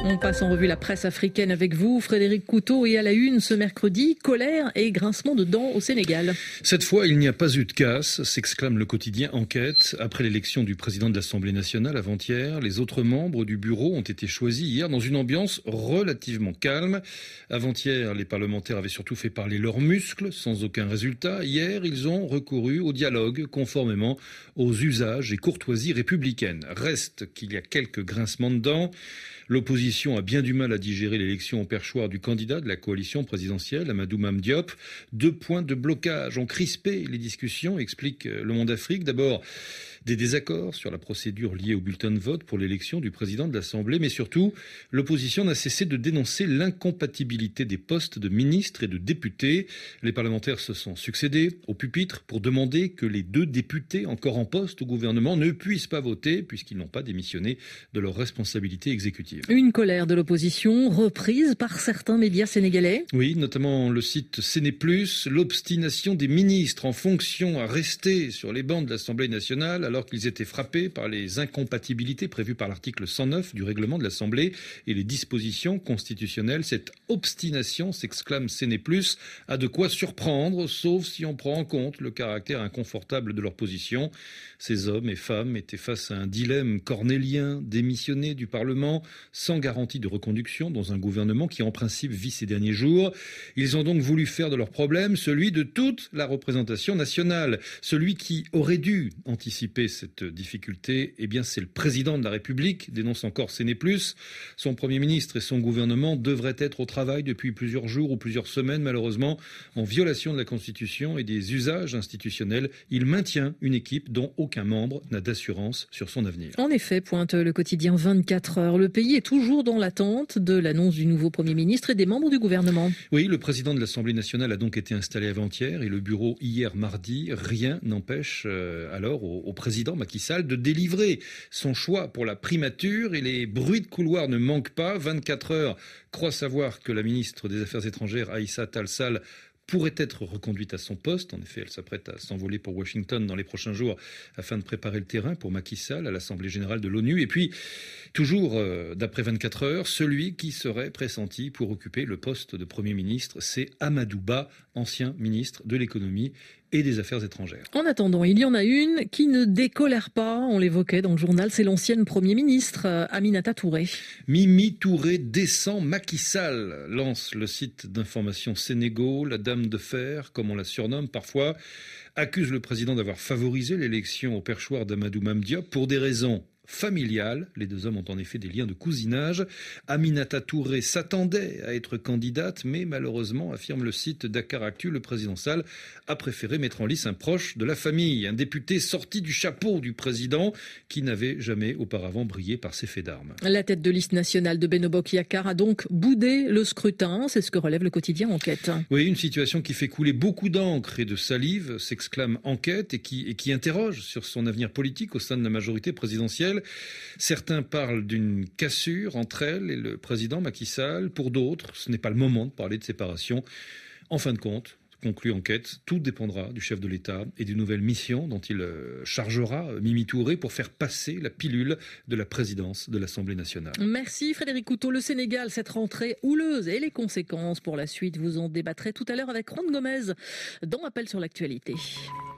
On passe en revue la presse africaine avec vous, Frédéric Couteau, et à la une ce mercredi, colère et grincement de dents au Sénégal. Cette fois, il n'y a pas eu de casse, s'exclame le quotidien Enquête. Après l'élection du président de l'Assemblée nationale avant-hier, les autres membres du bureau ont été choisis hier dans une ambiance relativement calme. Avant-hier, les parlementaires avaient surtout fait parler leurs muscles, sans aucun résultat. Hier, ils ont recouru au dialogue, conformément aux usages et courtoisies républicaines. Reste qu'il y a quelques grincements de dents. L'opposition a bien du mal à digérer l'élection au perchoir du candidat de la coalition présidentielle, Amadou Mame Diop. 2 points de blocage ont crispé les discussions, explique Le Monde Afrique. D'abord, des désaccords sur la procédure liée au bulletin de vote pour l'élection du président de l'Assemblée, mais surtout, l'opposition n'a cessé de dénoncer l'incompatibilité des postes de ministres et de députés. Les parlementaires se sont succédés au pupitre pour demander que les 2 députés encore en poste au gouvernement ne puissent pas voter puisqu'ils n'ont pas démissionné de leurs responsabilités exécutives. Une colère de l'opposition reprise par certains médias sénégalais. Oui, notamment le site Séné+, l'obstination des ministres en fonction à rester sur les bancs de l'Assemblée nationale alors qu'ils étaient frappés par les incompatibilités prévues par l'article 109 du règlement de l'Assemblée et les dispositions constitutionnelles. Cette obstination, s'exclame Séné+, a de quoi surprendre, sauf si on prend en compte le caractère inconfortable de leur position. Ces hommes et femmes étaient face à un dilemme cornélien, démissionner du Parlement sans garantie de reconduction dans un gouvernement qui en principe vit ces derniers jours. Ils ont donc voulu faire de leur problème celui de toute la représentation nationale. Celui qui aurait dû anticiper cette difficulté, eh bien c'est le président de la République, dénonce encore Séné+. Son Premier ministre et son gouvernement devraient être au travail depuis plusieurs jours ou plusieurs semaines, malheureusement, en violation de la Constitution et des usages institutionnels. Il maintient une équipe dont aucun membre n'a d'assurance sur son avenir. En effet, pointe le quotidien 24 heures, le pays est toujours dans l'attente de l'annonce du nouveau Premier ministre et des membres du gouvernement. Oui, le président de l'Assemblée nationale a donc été installé avant-hier et le bureau hier mardi. Rien n'empêche alors au président Macky Sall de délivrer son choix pour la primature et les bruits de couloir ne manquent pas. 24 heures croit savoir que la ministre des Affaires étrangères, Aïssa Tall Sall, pourrait être reconduite à son poste. En effet, elle s'apprête à s'envoler pour Washington dans les prochains jours afin de préparer le terrain pour Macky Sall à l'Assemblée générale de l'ONU. Et puis, toujours d'après 24 heures, celui qui serait pressenti pour occuper le poste de Premier ministre, c'est Amadou Ba, ancien ministre de l'économie et des Affaires étrangères. En attendant, il y en a une qui ne décolère pas, on l'évoquait dans le journal, c'est l'ancienne Premier ministre, Aminata Touré. Mimi Touré descend Macky Sall, lance le site d'information Sénégo. La dame de fer, comme on la surnomme parfois, accuse le président d'avoir favorisé l'élection au perchoir d'Amadou Mame Diop pour des raisons familiale. Les 2 hommes ont en effet des liens de cousinage. Aminata Touré s'attendait à être candidate, mais malheureusement, affirme le site Dakaractu, le président Sall a préféré mettre en lice un proche de la famille, un député sorti du chapeau du président qui n'avait jamais auparavant brillé par ses faits d'armes. La tête de liste nationale de Benno Bokk Yakaar a donc boudé le scrutin, c'est ce que relève le quotidien Enquête. Oui, une situation qui fait couler beaucoup d'encre et de salive, s'exclame Enquête, et qui interroge sur son avenir politique au sein de la majorité présidentielle. Certains parlent d'une cassure entre elle et le président Macky Sall. Pour d'autres, ce n'est pas le moment de parler de séparation. En fin de compte, conclut Enquête, tout dépendra du chef de l'État et des nouvelles missions dont il chargera Mimi Touré pour faire passer la pilule de la présidence de l'Assemblée nationale. Merci Frédéric Couteau. Le Sénégal, cette rentrée houleuse et les conséquences pour la suite, vous en débattrez tout à l'heure avec Ron Gomez dans Appel sur l'actualité.